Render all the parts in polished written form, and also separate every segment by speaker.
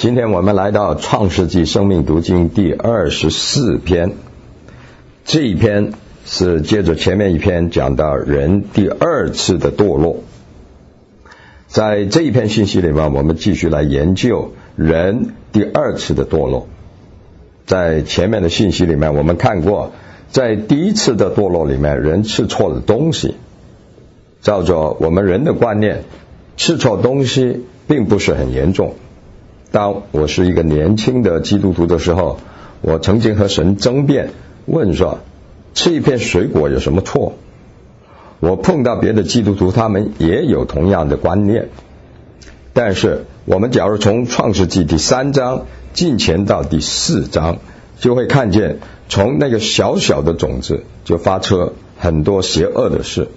Speaker 1: 今天我们来到创世纪生命读经第24篇，这一篇是接着前面一篇讲到人第二次的堕落。在这一篇信息里面，我们继续来研究人第二次的堕落。在前面的信息里面我们看过，在第一次的堕落里面，人吃错了东西。照着我们人的观念，吃错东西并不是很严重。当我是一个年轻的基督徒的时候，我曾经和神争辩，问说吃一片水果有什么错？我碰到别的基督徒，他们也有同样的观念。但是我们假如从创世纪第3章进前到第4章，就会看见从那个小小的种子就发出很多邪恶的事。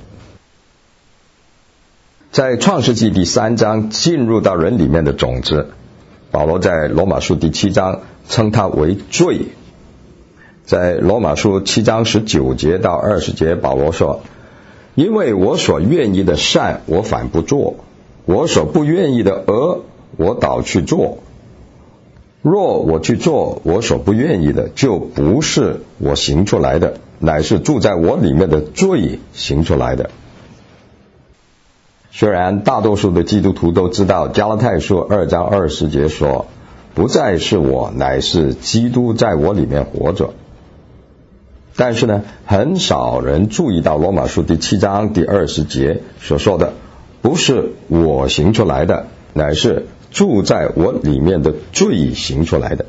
Speaker 1: 在创世纪第3章进入到人里面的种子，保罗在罗马书第7章称它为罪。在罗马书7章19节到20节，保罗说，因为我所愿意的善我反不做，我所不愿意的恶我倒去做。若我去做我所不愿意的，就不是我行出来的，乃是住在我里面的罪行出来的。虽然大多数的基督徒都知道加拉太书2章20节说，不再是我，乃是基督在我里面活着，但是呢，很少人注意到罗马书第7章第20节所说的，不是我行出来的，乃是住在我里面的罪行出来的。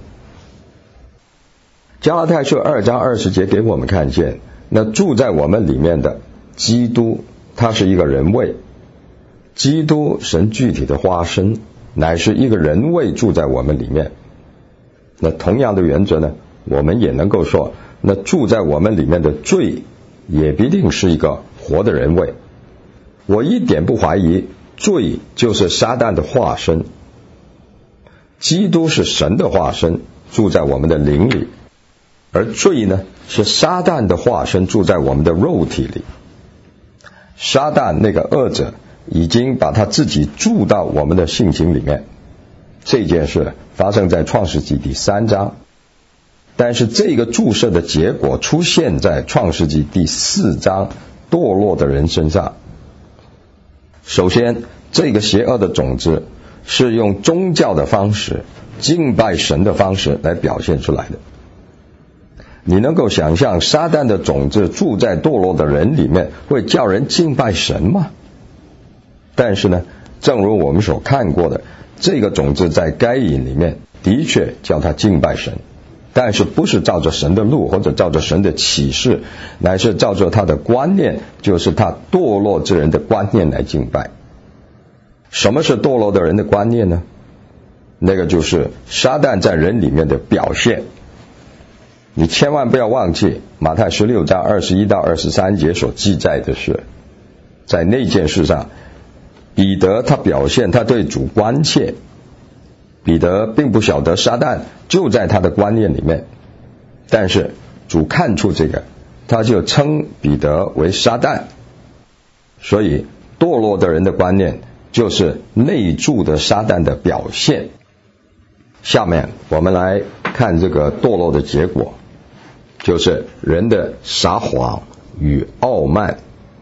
Speaker 1: 加拉太书2章20节给我们看见，那住在我们里面的基督，他是一个人位。基督神具体的化身，乃是一个人位住在我们里面。那同样的原则呢，我们也能够说，那住在我们里面的罪也必定是一个活的人位。我一点不怀疑，罪就是撒旦的化身，基督是神的化身，住在我们的灵里，而罪呢，是撒旦的化身，住在我们的肉体里。撒旦那个恶者已经把他自己注到我们的性情里面，这件事发生在创世纪第3章，但是这个注射的结果出现在创世纪第4章堕落的人身上。首先，这个邪恶的种子是用宗教的方式，敬拜神的方式来表现出来的。你能够想象撒旦的种子住在堕落的人里面，会叫人敬拜神吗？但是呢，正如我们所看过的，这个种子在该隐里面的确叫他敬拜神，但是不是照着神的路或者照着神的启示，乃是照着他的观念，就是他堕落之人的观念来敬拜。什么是堕落的人的观念呢？那个就是撒旦在人里面的表现。你千万不要忘记马太16章21到23节所记载的是，在那件事上，彼得他表现他对主关切。彼得并不晓得撒旦就在他的观念里面，但是主看出这个，他就称彼得为撒旦。所以堕落的人的观念就是内住的撒旦的表现。下面我们来看这个堕落的结果，就是人的撒谎与傲慢。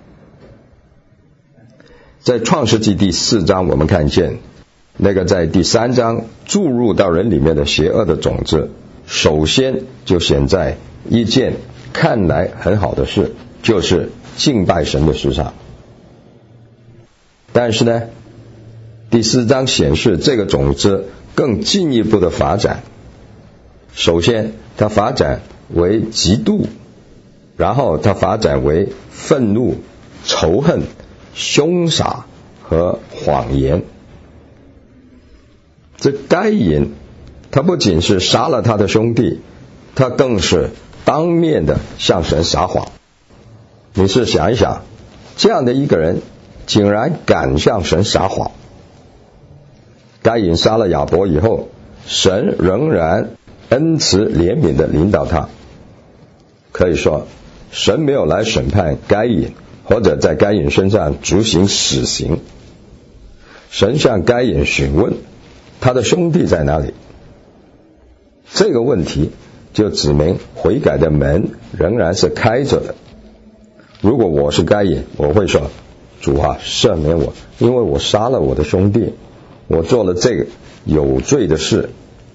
Speaker 1: 在创世纪第4章，我们看见那个在第3章注入到人里面的邪恶的种子，首先就显在一件看来很好的事，就是敬拜神的事上。但是呢，第4章显示这个种子更进一步的发展。首先它发展为嫉妒，然后它发展为愤怒、仇恨、凶杀和谎言。这该隐他不仅是杀了他的兄弟，他更是当面的向神撒谎。你是想一想，这样的一个人竟然敢向神撒谎。该隐杀了亚伯以后，神仍然恩慈怜悯的领导他。可以说神没有来审判该隐，或者在该隐身上执行死刑。神向该隐询问他的兄弟在哪里， 这个问题就指明悔改的门仍然是开着的。如果我是该隐，我会说，主啊，赦免我，因为我杀了我的兄弟，我做了这个有罪的事。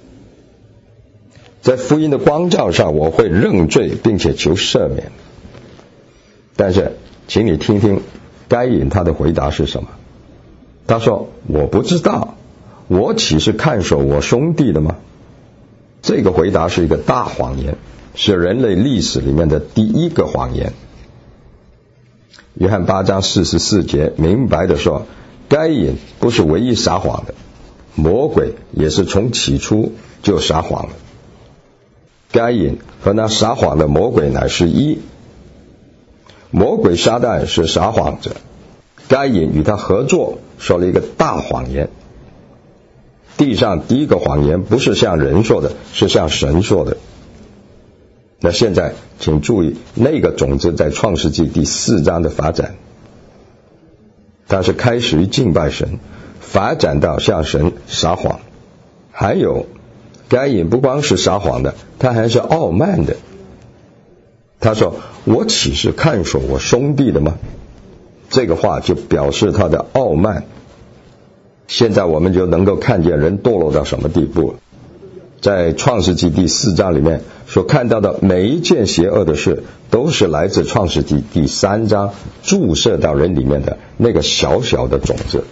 Speaker 1: 在福音的光照上，我会认罪并且求赦免。但是请你听听该隐他的回答是什么。他说，我不知道，我岂是看守我兄弟的吗？这个回答是一个大谎言，是人类历史里面的第一个谎言。约翰8章44节明白的说，该隐不是唯一撒谎的，魔鬼也是从起初就撒谎了。该隐和那撒谎的魔鬼乃是一，魔鬼撒旦是撒谎者，该隐与他合作说了一个大谎言。地上第一个谎言不是向人说的，是向神说的。那现在请注意那个种子在创世纪第4章的发展，它是开始于敬拜神，发展到向神撒谎。还有该隐不光是撒谎的，他还是傲慢的。他说，我岂是看守我兄弟的吗？这个话就表示他的傲慢。现在我们就能够看见人堕落到什么地步了。在创世纪第4章里面所看到的每一件邪恶的事，都是来自创世纪第3章注射到人里面的那个小小的种子。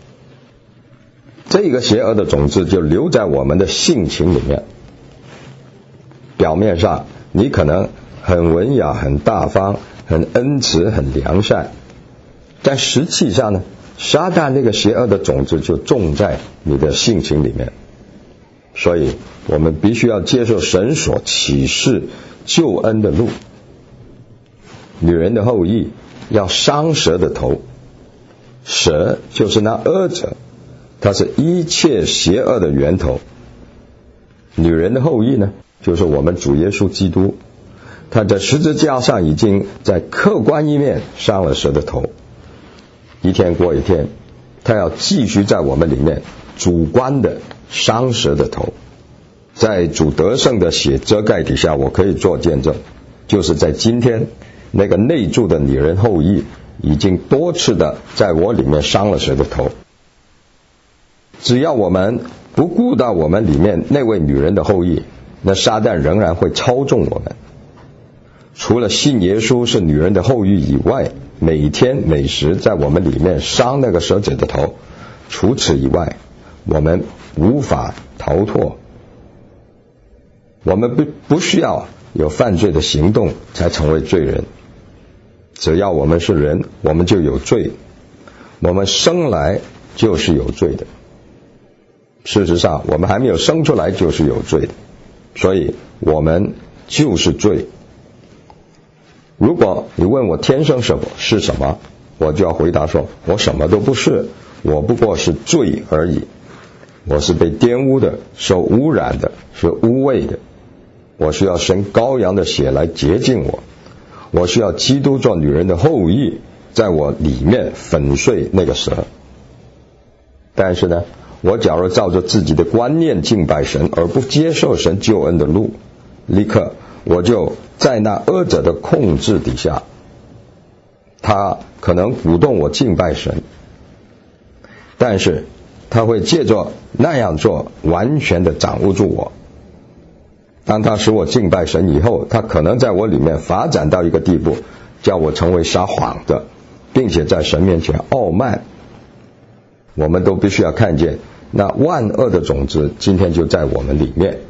Speaker 1: 这个邪恶的种子就留在我们的性情里面。表面上你可能很文雅、很大方、很恩慈、很良善，但实际上呢，撒旦那个邪恶的种子就种在你的性情里面。所以我们必须要接受神所启示救恩的路。女人的后裔要伤蛇的头，蛇就是那恶者，它是一切邪恶的源头。女人的后裔呢，就是我们主耶稣基督，他在十字架上已经在客观一面伤了蛇的头，一天过一天，他要继续在我们里面主观的伤蛇的头。在主得胜的血遮盖底下，我可以做见证，就是在今天，那个内住的女人后裔已经多次的在我里面伤了蛇的头。只要我们不顾到我们里面那位女人的后裔，那撒旦仍然会操纵我们。除了信耶稣是女人的后裔以外，每天每时在我们里面伤那个蛇子的头，除此以外我们无法逃脱。我们不需要有犯罪的行动才成为罪人，只要我们是人，我们就有罪，我们生来就是有罪的。事实上我们还没有生出来就是有罪的，所以我们就是罪。如果你问我天生是什么，我就要回答说，我什么都不是，我不过是罪而已。我是被玷污的，受污染的，是污秽的。我需要神羔羊的血来洁净我，我需要基督做女人的后裔，在我里面粉碎那个蛇。但是呢，我假如照着自己的观念敬拜神，而不接受神救恩的路，立刻我就在那恶者的控制底下，他可能鼓动我敬拜神，但是他会借着那样做完全的掌握住我。当他使我敬拜神以后，他可能在我里面发展到一个地步，叫我成为撒谎的，并且在神面前傲慢。我们都必须要看见那万恶的种子今天就在我们里面。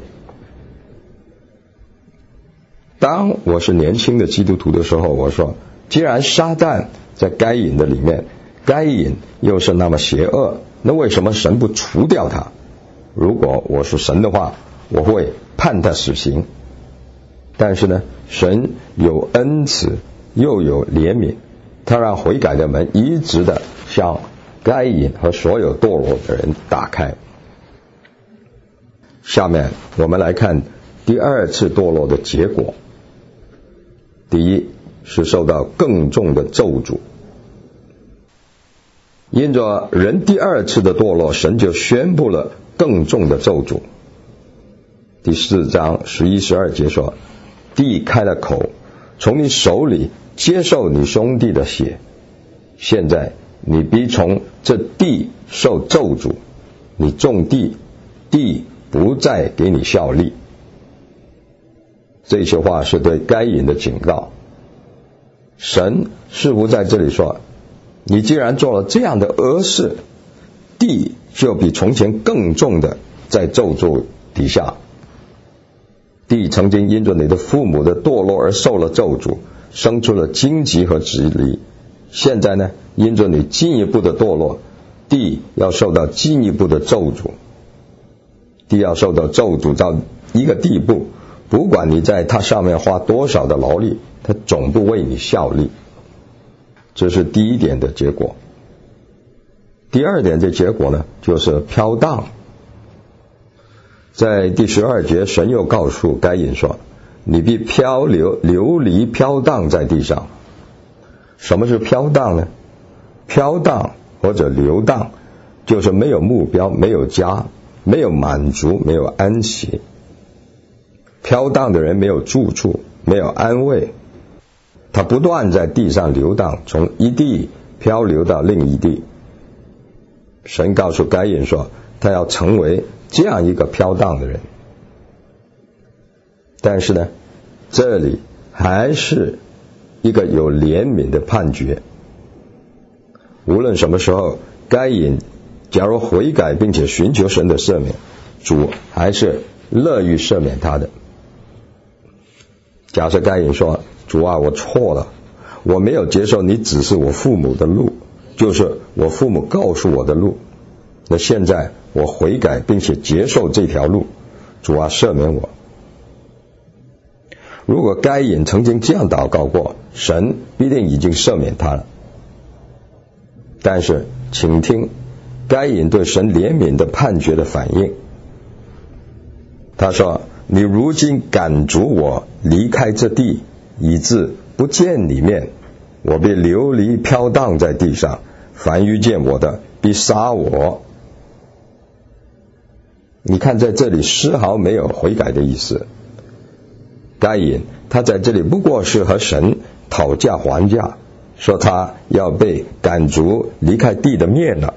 Speaker 1: 当我是年轻的基督徒的时候，我说，既然撒旦在该隐的里面，该隐又是那么邪恶，那为什么神不除掉他？如果我是神的话，我会判他死刑。但是呢，神有恩慈又有怜悯，他让悔改的门一直的向该隐和所有堕落的人打开。下面我们来看第二次堕落的结果。第一是受到更重的咒诅。因着人第二次的堕落，神就宣布了更重的咒诅。 第4章11、12节说，地开了口，从你手里接受你兄弟的血，现在你必从这地受咒诅，你种地，地不再给你效力。这些话是对该隐的警告。神似乎在这里说，你既然做了这样的恶事，地就比从前更重的在咒诅底下。地曾经因着你的父母的堕落而受了咒诅，生出了荆棘和蒺藜。现在呢，因着你进一步的堕落，地要受到进一步的咒诅。地要受到咒诅到一个地步，不管你在它上面花多少的劳力，它总不为你效力。这是第一点的结果。第二点的结果呢，就是飘荡。在第12节，神又告诉该隐说，你必流离飘荡在地上。什么是飘荡呢？飘荡或者流荡，就是没有目标，没有家，没有满足，没有安息。飘荡的人没有住处，没有安慰，他不断在地上流荡，从一地漂流到另一地。神告诉该隐说，他要成为这样一个飘荡的人。但是呢，这里还是一个有怜悯的判决。无论什么时候，该隐假如悔改并且寻求神的赦免，主还是乐于赦免他的。假设该隐说，主啊，我错了，我没有接受你指示我父母的路，就是我父母告诉我的路，那现在我悔改并且接受这条路，主啊，赦免我。如果该隐曾经这样祷告过，神必定已经赦免他了。但是请听该隐对神怜悯的判决的反应。他说，你如今赶逐我离开这地，以致不见你面，我必流离飘荡在地上，凡遇见我的必杀我。你看在这里丝毫没有悔改的意思。该隐他在这里不过是和神讨价还价，说他要被赶逐离开地的面了。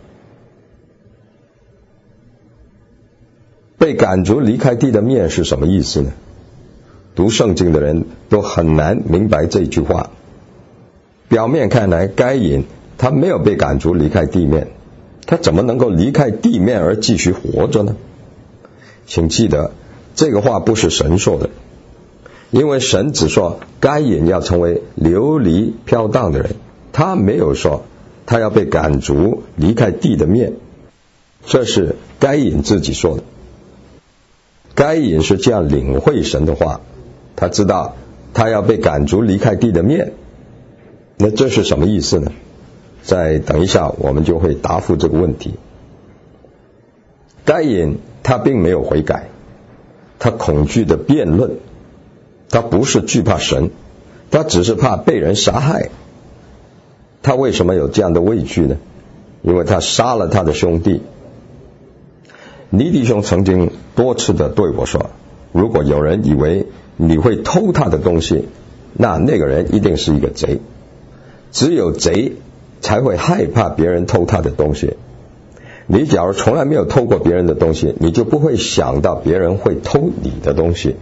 Speaker 1: 被赶逐离开地的面是什么意思呢？读圣经的人都很难明白这句话。表面看来，该隐他没有被赶逐离开地面，他怎么能够离开地面而继续活着呢？请记得，这个话不是神说的，因为神只说该隐要成为流离飘荡的人，他没有说他要被赶逐离开地的面，这是该隐自己说的。该隐是这样领会神的话，他知道他要被赶逐离开地的面。那这是什么意思呢？再等一下我们就会答复这个问题。该隐他并没有悔改，他恐惧的辩论，他不是惧怕神，他只是怕被人杀害。他为什么有这样的畏惧呢？因为他杀了他的兄弟。尼弟兄曾经多次的对我说，如果有人以为你会偷他的东西，那个人一定是一个贼。只有贼才会害怕别人偷他的东西。你假如从来没有偷过别人的东西，你就不会想到别人会偷你的东西。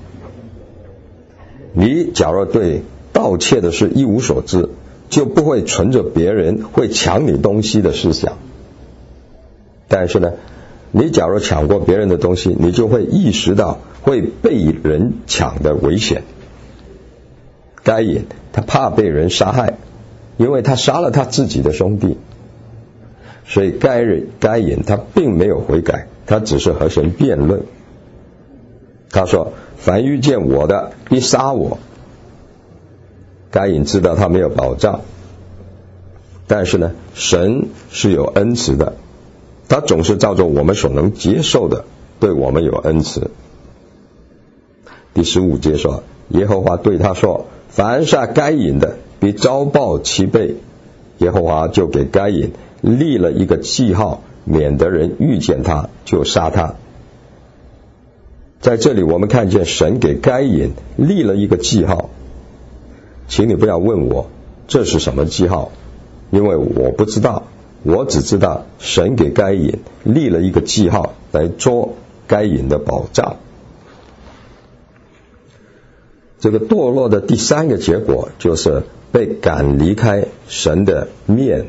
Speaker 1: 你假如对盗窃的事一无所知，就不会存着别人会抢你东西的思想。但是呢，你假如抢过别人的东西，你就会意识到会被人抢的危险。该隐他怕被人杀害，因为他杀了他自己的兄弟，所以该隐他并没有悔改，他只是和神辩论。他说，凡遇见我的必杀我。该隐知道他没有保障，但是呢，神是有恩慈的，他总是照着我们所能接受的对我们有恩慈。第15节说，耶和华对他说，凡杀该隐的必遭报7倍。耶和华就给该隐立了一个记号，免得人遇见他就杀他。 在这里我们看见神给该隐立了一个记号，请你不要问我这是什么记号，因为我不知道，我只知道神给该隐立了一个记号来捉该隐的宝藏。这个堕落的第三个结果就是被赶离开神的面。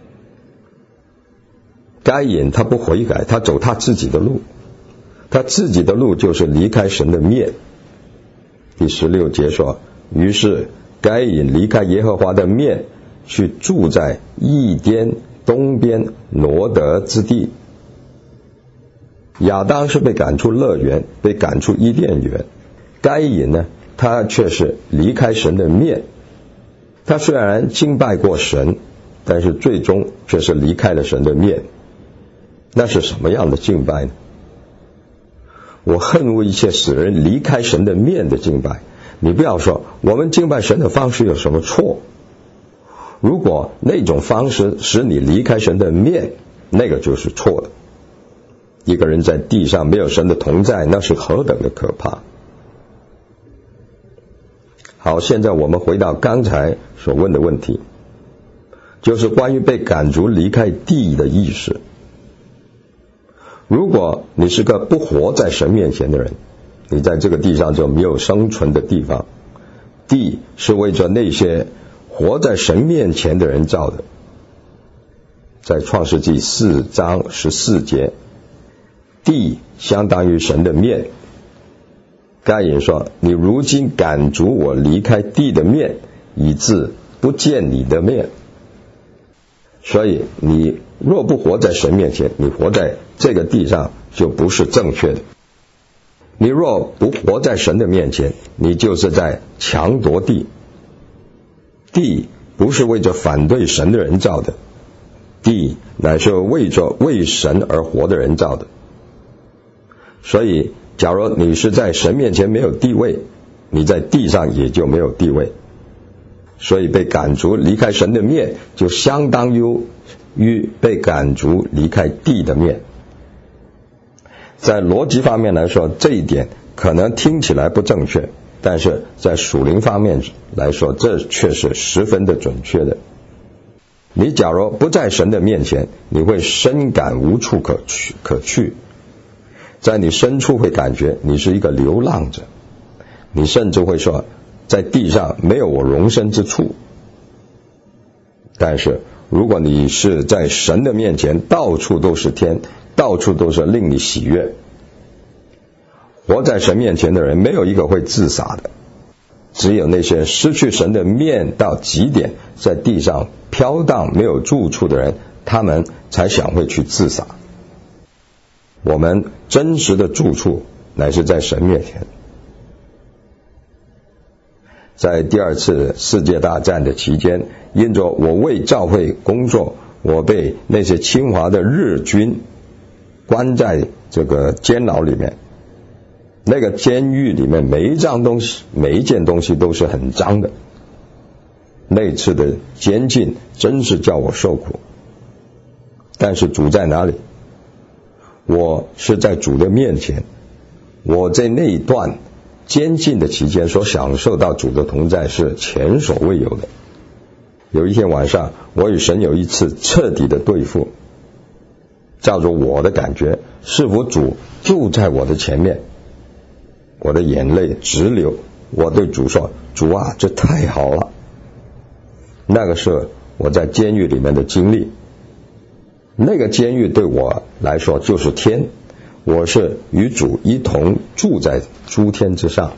Speaker 1: 该隐他不悔改，他走他自己的路，他自己的路就是离开神的面。第16节说，于是该隐离开耶和华的面，去住在异颠东边挪得之地。亚当是被赶出乐园，被赶出伊甸园，该隐呢，他却是离开神的面。他虽然敬拜过神，但是最终却是离开了神的面。那是什么样的敬拜呢？我恨恶一切使人离开神的面的敬拜。你不要说我们敬拜神的方式有什么错，如果那种方式使你离开神的面，那个就是错的。一个人在地上没有神的同在，那是何等的可怕。好，现在我们回到刚才所问的问题，就是关于被赶逐离开地的意识。如果你是个不活在神面前的人，你在这个地上就没有生存的地方。地是为着那些活在神面前的人造的。在创世纪4章14节，地相当于神的面。该隐说，你如今赶逐我离开地的面，以致不见你的面。所以你若不活在神面前，你活在这个地上就不是正确的。你若不活在神的面前，你就是在强夺地。地不是为着反对神的人造的，地乃是为着为神而活的人造的。所以假如你是在神面前没有地位，你在地上也就没有地位。所以被赶逐离开神的面，就相当于被赶逐离开地的面。在逻辑方面来说，这一点可能听起来不正确，但是在属灵方面来说，这却是十分的准确的。你假如不在神的面前，你会深感无处可去，在你深处会感觉你是一个流浪者，你甚至会说，在地上没有我容身之处。但是如果你是在神的面前，到处都是天，到处都是令你喜悦。活在神面前的人没有一个会自杀的，只有那些失去神的面到极点，在地上飘荡没有住处的人，他们才想会去自杀。我们真实的住处乃是在神面前。在第二次世界大战的期间，因着我为教会工作，我被那些侵华的日军关在这个监牢里面。那个监狱里面每一件东西都是很脏的。那次的监禁真是叫我受苦。但是主在哪里？我是在主的面前。我在那一段监禁的期间所享受到主的同在是前所未有的。有一天晚上，我与神有一次彻底的对付，照着我的感觉，似乎主就在我的前面。我的眼泪直流，我对主说，主啊，这太好了。那个是我在监狱里面的经历。那个监狱对我来说就是天，我是与主一同住在诸天之上。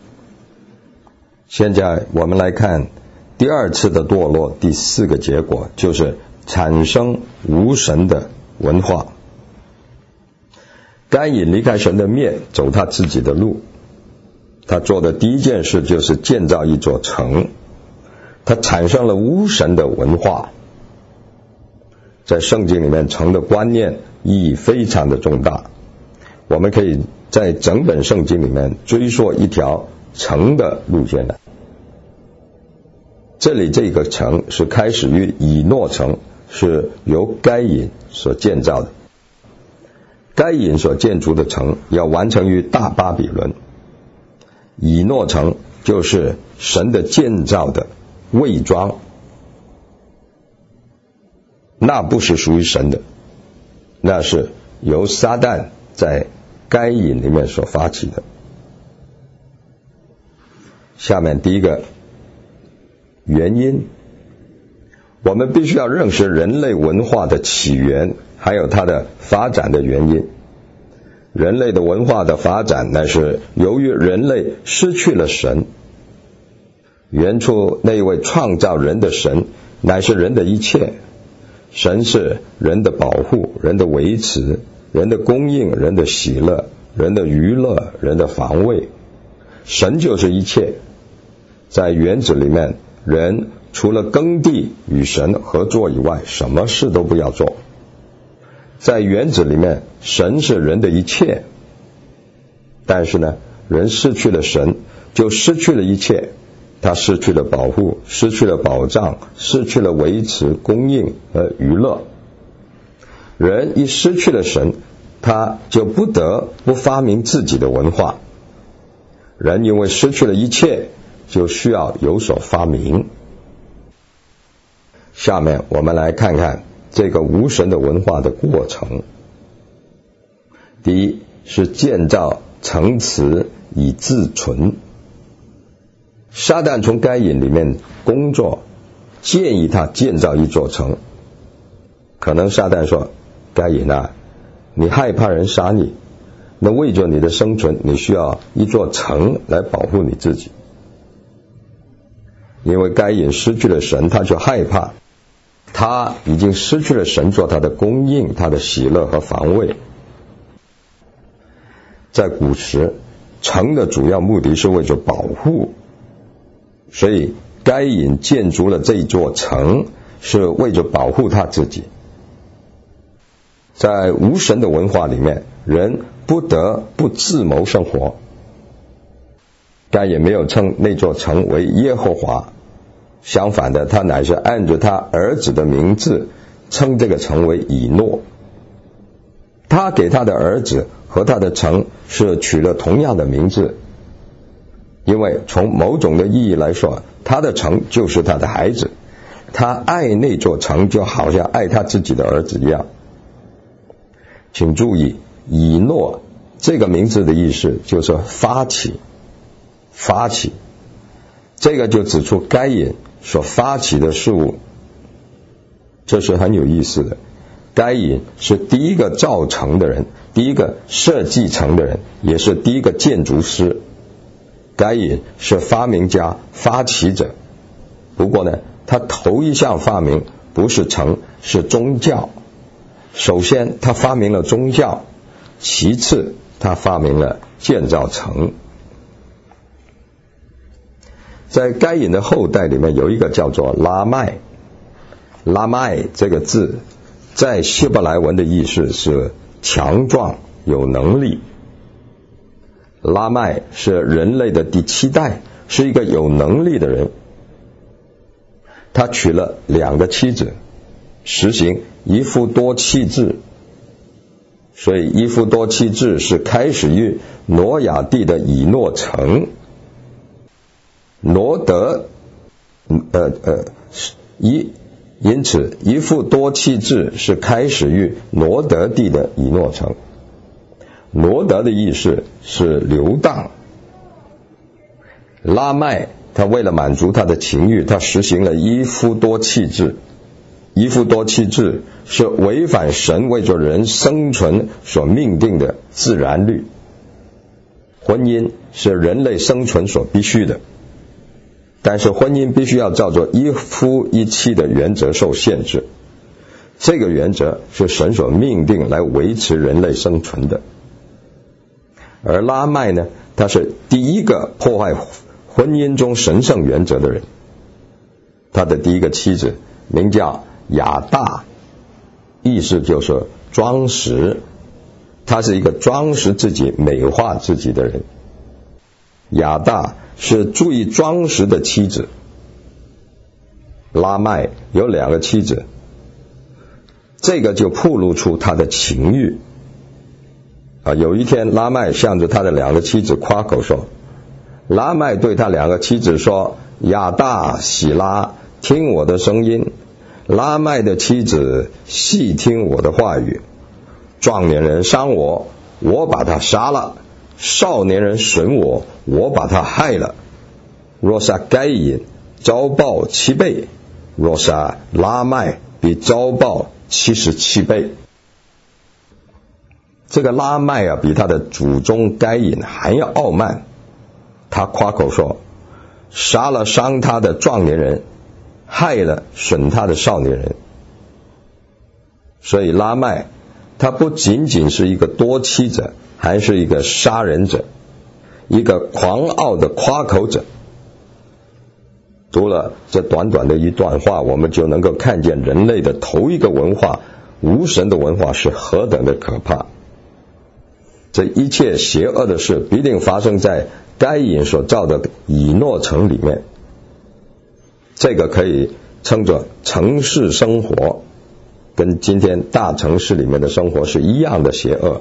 Speaker 1: 现在我们来看第二次的堕落，第4个结果就是产生无神的文化。该隐离开神的面，走他自己的路。他做的第一件事就是建造一座城，他产生了无神的文化。在圣经里面，城的观念意义非常的重大。我们可以在整本圣经里面追溯一条城的路线来。这里这个城是开始于以诺城，是由该隐所建造的。 该隐所建筑的城要完成于大巴比伦，以诺城就是神的建造的伪装，那不是属于神的，那是由撒旦在该隐里面所发起的。下面第一个原因，我们必须要认识人类文化的起源，还有它的发展的原因。人类的文化的发展乃是由于人类失去了神。原初那一位创造人的神乃是人的一切，神是人的保护，人的维持，人的供应，人的喜乐，人的娱乐，人的防卫。神就是一切。在园子里面，人除了耕地与神合作以外，什么事都不要做。在园子里面，神是人的一切，但是呢，人失去了神，就失去了一切。他失去了保护，失去了保障，失去了维持、供应和娱乐。人一失去了神，他就不得不发明自己的文化。人因为失去了一切，就需要有所发明。下面我们来看看这个无神的文化的过程。第一是建造城池以自存。撒旦从该隐里面工作，建议他建造一座城。可能撒旦说，该隐啊，你害怕人杀你，那为着你的生存，你需要一座城来保护你自己。因为该隐失去了神，他就害怕，他已经失去了神做他的供应，他的喜乐和防卫。在古时，城的主要目的是为着保护，所以该隐建筑了这座城，是为着保护他自己。在无神的文化里面，人不得不自谋生活。该隐没有称那座城为耶和华，相反的，他乃是按着他儿子的名字称这个城为以诺。他给他的儿子和他的城是取了同样的名字，因为从某种的意义来说，他的城就是他的孩子，他爱那座城就好像爱他自己的儿子一样。请注意，以诺这个名字的意思就是发起，这个就指出该隐所发起的事物，这是很有意思的。该隐是第一个造城的人，第一个设计城的人，也是第一个建筑师。该隐是发明家、发起者。不过呢，他头一项发明不是城，是宗教。首先他发明了宗教，其次他发明了建造城。在该隐的后代里面有一个叫做拉麦，拉麦这个字在希伯来文的意思是强壮、有能力。拉麦是人类的第7代，是一个有能力的人。他娶了2个妻子，实行一夫多妻制，所以一夫多妻制是开始于挪亚地的以诺城。因此一夫多妻制是开始于罗德地的以诺城。罗德的意思是流荡。拉麦他为了满足他的情欲，他实行了一夫多妻制。一夫多妻制是违反神为着人生存所命定的自然律。婚姻是人类生存所必须的，但是婚姻必须要照着一夫一妻的原则受限制。这个原则是神所命定来维持人类生存的。而拉麦呢，他是第一个破坏婚姻中神圣原则的人。他的第一个妻子名叫亚大，意思就是装饰，他是一个装饰自己、美化自己的人。亚大是注意装饰的妻子。拉麦有2个妻子，这个就暴露出他的情欲。 有一天拉麦向着他的2个妻子夸口说，拉麦对他2个妻子说，亚大、喜拉，听我的声音。拉麦的妻子细听我的话语。壮年人伤我，我把他杀了；少年人损我，我把他害了。若杀该隐，遭报7倍；若杀拉麦，必遭报77倍。这个拉麦比他的祖宗该隐还要傲慢。他夸口说，杀了伤他的壮年人，害了损他的少年人。所以拉麦他不仅仅是一个多妻者，还是一个杀人者，一个狂傲的夸口者。读了这短短的一段话，我们就能够看见人类的头一个文化，无神的文化是何等的可怕。这一切邪恶的事必定发生在该隐所造的以诺城里面。这个可以称作城市生活，跟今天大城市里面的生活是一样的邪恶。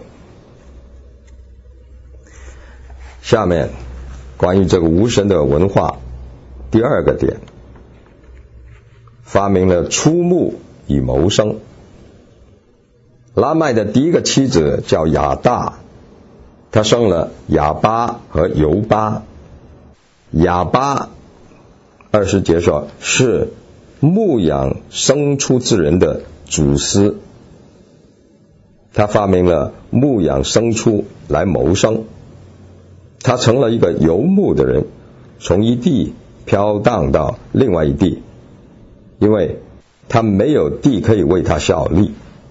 Speaker 1: 下面关于这个无神的文化，第2个点，发明了出牧以谋生。拉麦的第1个妻子叫亚大，他生了亚巴和犹巴。亚巴20节说是牧养牲畜之人的祖师，他发明了牧养牲畜来谋生。他成了一个游牧的人，从一地飘荡到另外一地，因为他没有地可以为他效力。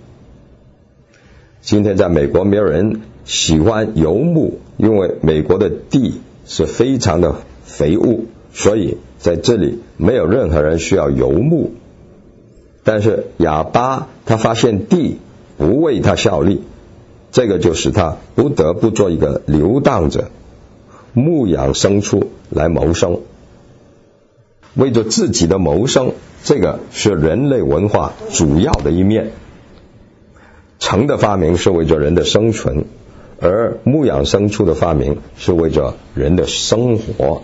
Speaker 1: 今天在美国没有人喜欢游牧，因为美国的地是非常的肥沃，所以在这里没有任何人需要游牧。但是亚巴他发现地不为他效力，这个就使他不得不做一个流荡者，牧养牲畜来谋生。为着自己的谋生，这个是人类文化主要的一面。城的发明是为着人的生存，而牧养牲畜的发明是为着人的生活。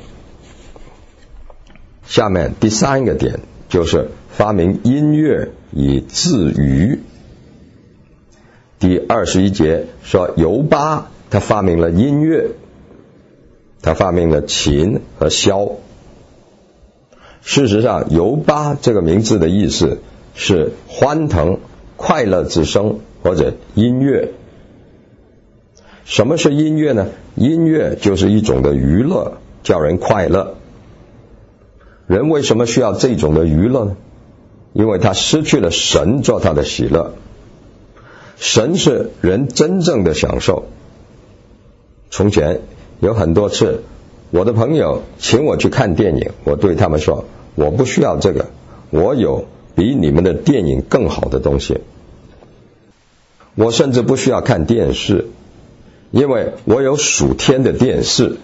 Speaker 1: 下面第3个点就是发明音乐以自娱。第21节说犹巴他发明了音乐，他发明了琴和箫。事实上犹巴这个名字的意思是欢腾、快乐之声或者音乐。什么是音乐呢？音乐就是一种的娱乐，叫人快乐。人为什么需要这种的娱乐呢？因为他失去了神做他的喜乐。神是人真正的享受。从前有很多次我的朋友请我去看电影，我对他们说，我不需要这个，我有比你们的电影更好的东西。我甚至不需要看电视，因为我有属天的电视。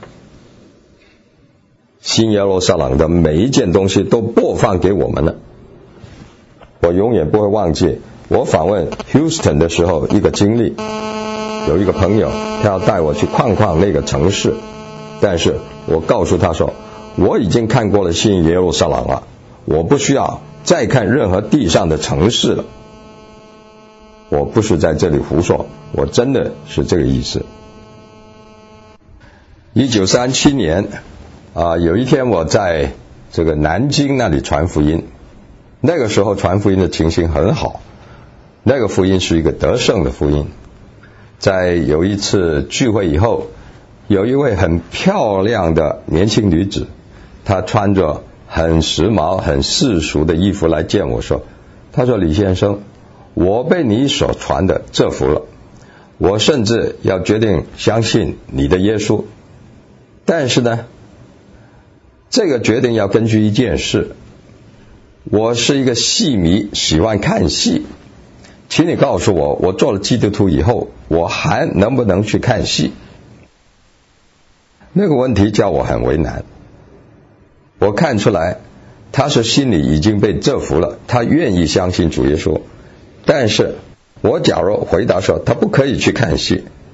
Speaker 1: 新耶路撒冷的每一件东西都播放给我们了。我永远不会忘记我访问 Houston 的时候一个经历。有一个朋友他要带我去逛逛那个城市，但是我告诉他说，我已经看过了新耶路撒冷了，我不需要再看任何地上的城市了。我不是在这里胡说，我真的是这个意思。1937年有一天我在这个南京那里传福音，那个时候传福音的情形很好，那个福音是一个得胜的福音。在有一次聚会以后，有一位很漂亮的年轻女子，她穿着很时髦很世俗的衣服来见我说，她说，李先生，我被你所传的折服了，我甚至要决定相信你的耶稣。但是呢，这个决定要根据一件事，我是一个戏迷，喜欢看戏，请你告诉我，我做了基督徒以后，我还能不能去看戏？那个问题叫我很为难。我看出来他是心里已经被折服了，他愿意相信主耶稣，但是我假如回答说他不可以去看戏，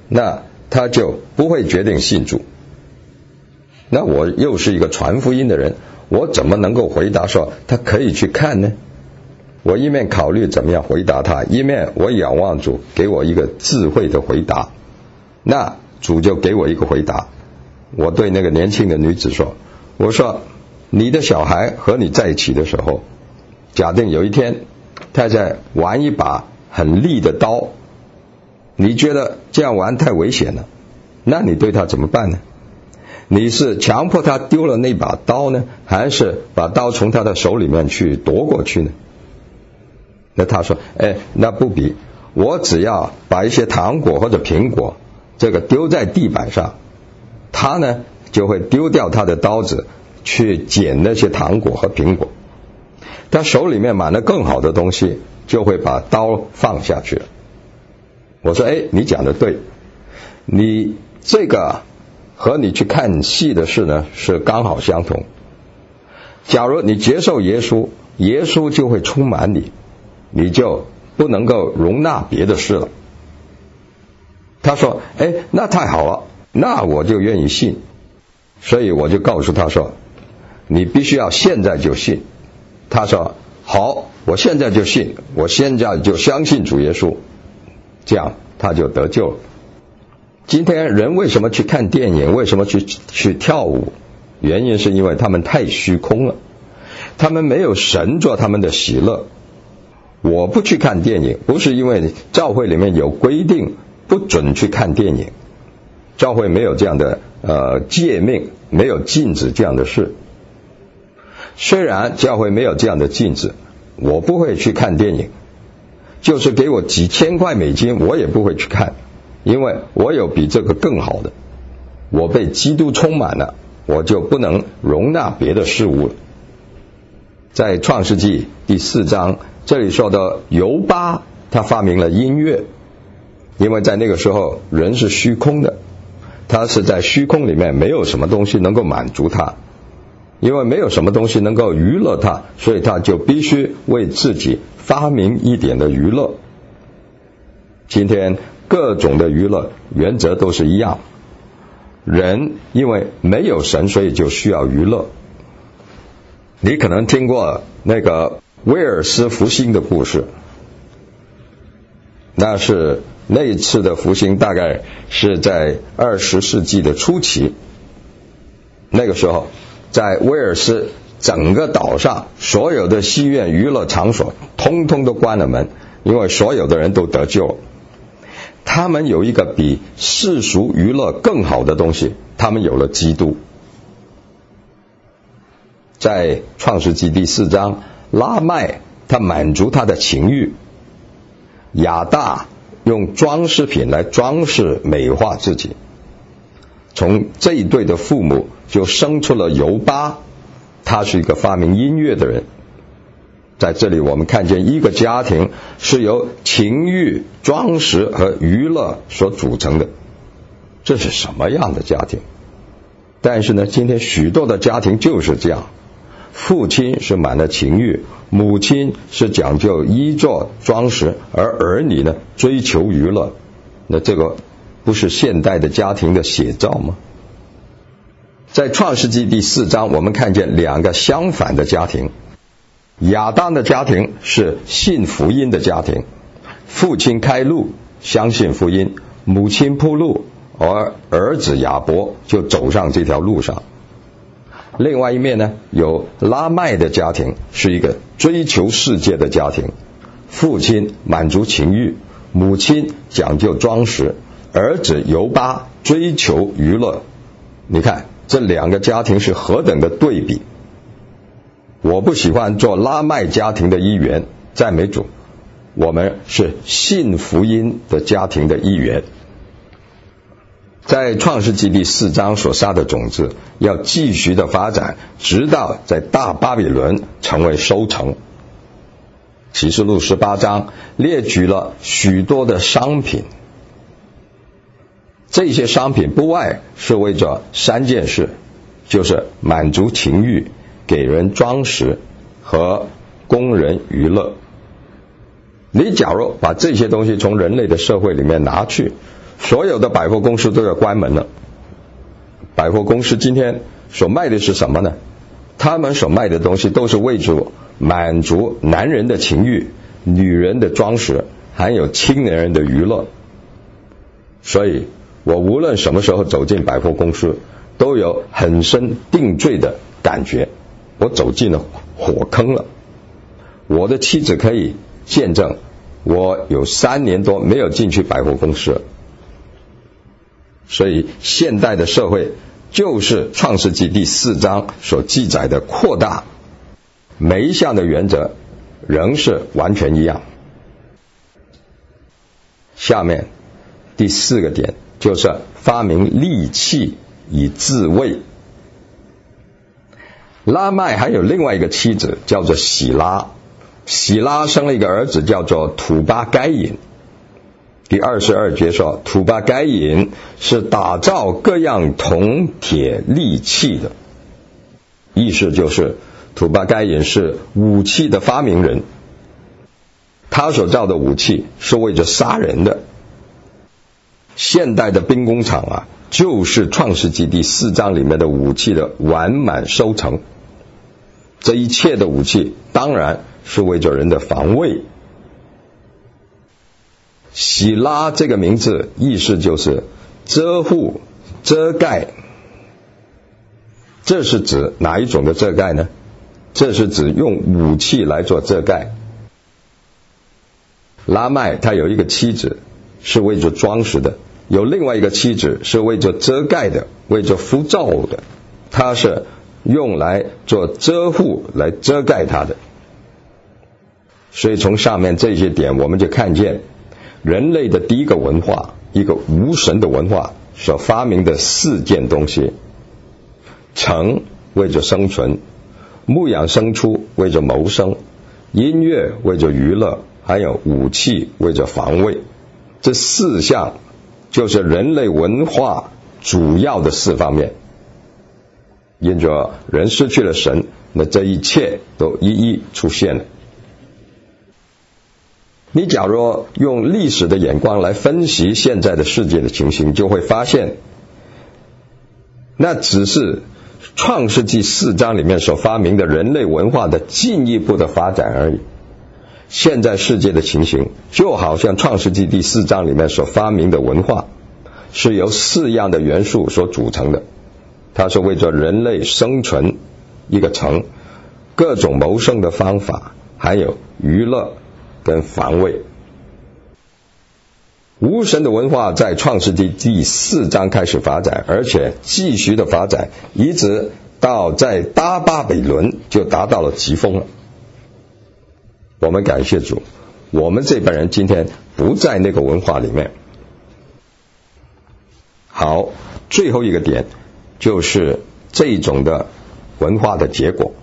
Speaker 1: 那他就不会决定信主。那我又是一个传福音的人，我怎么能够回答说他可以去看呢？我一面考虑怎么样回答他，一面我仰望主给我一个智慧的回答。那主就给我一个回答，我对那个年轻的女子说，我说你的小孩和你在一起的时候，假定有一天他在玩一把很利的刀，你觉得这样玩太危险了，那你对他怎么办呢？你是强迫他丢了那把刀呢，还是把刀从他的手里面去夺过去呢？那他说，那不比，我只要把一些糖果或者苹果这个丢在地板上，他呢就会丢掉他的刀子去捡那些糖果和苹果，他手里面满了更好的东西，就会把刀放下去了。我说，你讲的对，你这个和你去看戏的事呢是刚好相同。假如你接受耶稣，耶稣就会充满你，你就不能够容纳别的事了。他说，那太好了，那我就愿意信。所以我就告诉他说，你必须要现在就信。他说，好，我现在就信，我现在就相信主耶稣，这样他就得救了。今天人为什么去看电影，为什么去跳舞？原因是因为他们太虚空了，他们没有神做他们的喜乐。我不去看电影，不是因为教会里面有规定不准去看电影，教会没有这样的诫命，没有禁止这样的事。虽然教会没有这样的禁止，我不会去看电影，就是给我几千块美金我也不会去看，因为我有比这个更好的，我被基督充满了，我就不能容纳别的事物了。在创世纪第4章这里说的犹巴，他发明了音乐，因为在那个时候人是虚空的，他是在虚空里面没有什么东西能够满足他，因为没有什么东西能够娱乐他，所以他就必须为自己发明一点的娱乐。今天各种的娱乐原则都是一样，人因为没有神，所以就需要娱乐。你可能听过那个威尔斯复兴的故事，那是那一次的复兴大概是在20世纪的初期。那个时候在威尔斯整个岛上所有的戏院娱乐场所通通都关了门，因为所有的人都得救了。他们有一个比世俗娱乐更好的东西，他们有了基督。在创世纪第4章，拉麦他满足他的情欲，亚大用装饰品来装饰美化自己，从这一对的父母就生出了犹巴，他是一个发明音乐的人。在这里我们看见一个家庭是由情欲、装饰和娱乐所组成的，这是什么样的家庭？但是呢，今天许多的家庭就是这样，父亲是满了情欲，母亲是讲究衣着装饰，而儿女呢追求娱乐。那这个不是现代的家庭的写照吗？在创世纪第4章我们看见两个相反的家庭。亚当的家庭是信福音的家庭，父亲开路相信福音，母亲铺路，而儿子亚伯就走上这条路上。另外一面呢，有拉麦的家庭，是一个追求世界的家庭，父亲满足情欲，母亲讲究装饰，儿子犹巴追求娱乐。你看这两个家庭是何等的对比。我不喜欢做拉麦家庭的一员，赞美主，我们是信福音的家庭的一员。在创世纪第4章所撒的种子要继续的发展，直到在大巴比伦成为收成。启示录18章列举了许多的商品，这些商品不外是为着3件事，就是满足情欲，给人装饰和供人娱乐。你假如把这些东西从人类的社会里面拿去， 所有的百货公司都要关门了。百货公司今天所卖的是什么呢？他们所卖的东西都是为主满足男人的情欲、女人的装饰，还有青年人的娱乐。所以我无论什么时候走进百货公司，都有很深定罪的感觉，我走进了火坑了。我的妻子可以见证，我有3年多没有进去百货公司了。所以现代的社会就是创世纪第4章所记载的扩大，每一项的原则仍是完全一样。下面第4个点就是发明利器以自卫。拉麦还有另外一个妻子叫做喜拉，喜拉生了一个儿子叫做土巴该隐。第22节说，土巴该隐是打造各样铜铁利器的，意思就是土巴该隐是武器的发明人，他所造的武器是为着杀人的。现代的兵工厂啊，就是创世纪第4章里面的武器的完满收成。这一切的武器当然是为着人的防卫。喜拉这个名字意思就是遮护、遮盖。这是指哪一种的遮盖呢？这是指用武器来做遮盖。拉麦他有一个妻子是为着装饰的，有另外一个妻子是为着遮盖的，为着敷罩的，他是用来做遮护，来遮盖他的。所以从上面这些点我们就看见人类的第一个文化，一个无神的文化所发明的4件东西：城为着生存，牧养牲畜为着谋生，音乐为着娱乐，还有武器为着防卫。这4项就是人类文化主要的4方面。因着人失去了神，那这一切都一一出现了。你假如用历史的眼光来分析现在的世界的情形，就会发现那只是创世纪4章里面所发明的人类文化的进一步的发展而已。现在世界的情形就好像创世纪第4章里面所发明的文化，是由4样的元素所组成的。它是为着人类生存一个城，各种谋生的方法，还有娱乐跟防卫。无神的文化在创世纪第4章开始发展，而且继续的发展，一直到在大巴比伦就达到了极峰了。我们感谢主，我们这帮人今天不在那个文化里面。好，最后一个点就是这种的文化的结果。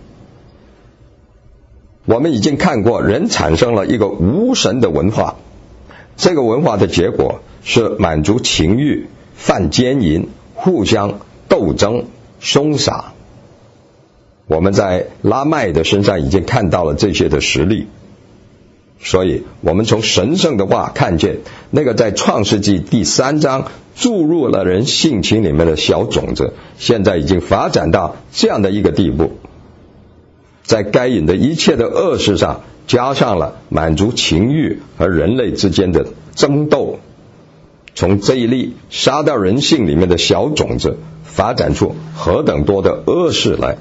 Speaker 1: 我们已经看过，人产生了一个无神的文化，这个文化的结果是满足情欲、犯奸淫、互相斗争、凶杀。我们在拉麦的身上已经看到了这些的实例。所以我们从神圣的话看见，那个在创世纪第3章注入了人性情里面的小种子，现在已经发展到这样的一个地步，在该隐的一切的恶事上加上了满足情欲和人类之间的争斗，从这一粒杀到人性里面的小种子发展出何等多的恶事来。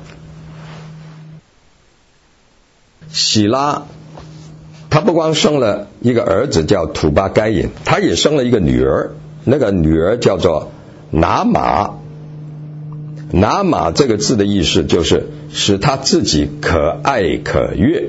Speaker 1: 喜拉他不光生了一个儿子叫土巴该隐，他也生了一个女儿，那个女儿叫做拿玛。拿玛这个字的意思就是使他自己可爱可悦。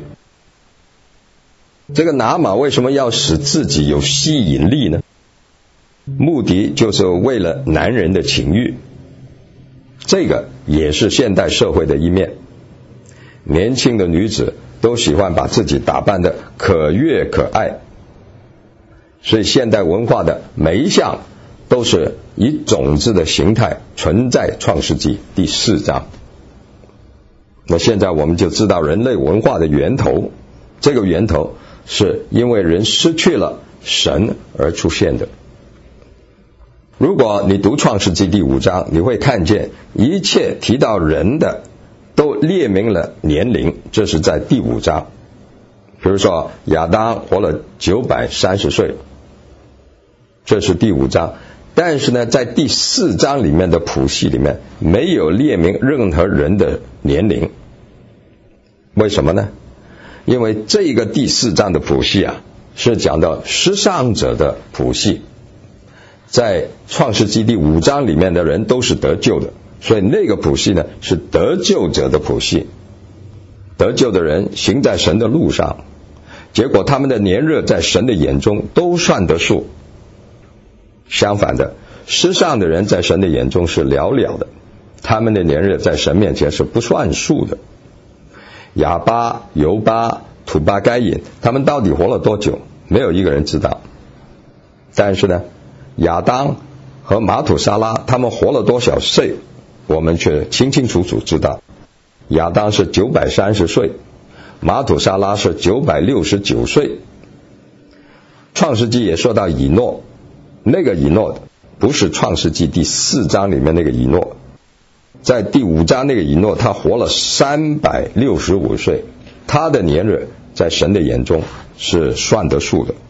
Speaker 1: 这个拿玛为什么要使自己有吸引力呢？目的就是为了男人的情欲。这个也是现代社会的一面。年轻的女子都喜欢把自己打扮得可悦可爱，所以现代文化的每一项都是以种子的形态存在创世纪第4章。那现在我们就知道人类文化的源头，这个源头是因为人失去了神而出现的。 如果你读创世纪第5章，你会看见一切提到人的都列明了年龄，这是在第5章。比如说亚当活了930岁，这是第5章。但是呢，在第4章里面的谱系里面没有列明任何人的年龄。为什么呢？因为这个第4章的谱系是讲到失丧者的谱系，在创世纪第5章里面的人都是得救的，所以那个谱系呢是得救者的谱系。得救的人行在神的路上，结果他们的年日在神的眼中都算得数。相反的，失丧的人在神的眼中是寥寥的，他们的年日在神面前是不算数的。亚巴、犹巴、土巴该隐，他们到底活了多久？没有一个人知道。但是呢，亚当和马土沙拉他们活了多少岁，我们却清清楚楚知道。亚当是930岁，马土沙拉是969岁。创世纪也说到以诺，那个以诺不是创世纪第4章里面那个以诺，在第5章那个以诺他活了365岁，他的年日在神的眼中是算得数的。